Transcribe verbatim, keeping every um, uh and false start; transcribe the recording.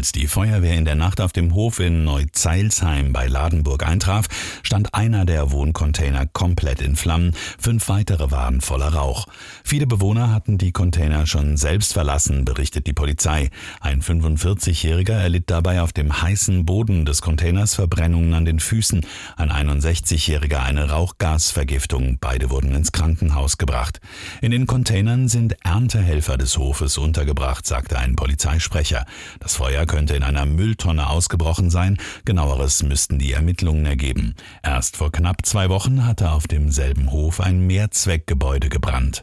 Als die Feuerwehr in der Nacht auf dem Hof in Neuzeilsheim bei Ladenburg eintraf, stand einer der Wohncontainer komplett in Flammen, fünf weitere waren voller Rauch. Viele Bewohner hatten die Container schon selbst verlassen, berichtet die Polizei. Ein fünfundvierzigjähriger erlitt dabei auf dem heißen Boden des Containers Verbrennungen an den Füßen, ein einundsechzigjähriger eine Rauchgasvergiftung. Beide wurden ins Krankenhaus gebracht. In den Containern sind Erntehelfer des Hofes untergebracht, sagte ein Polizeisprecher. Das Feuer könnte in einer Mülltonne ausgebrochen sein. Genaueres müssten die Ermittlungen ergeben. Erst vor knapp zwei Wochen hatte auf demselben Hof ein Mehrzweckgebäude gebrannt.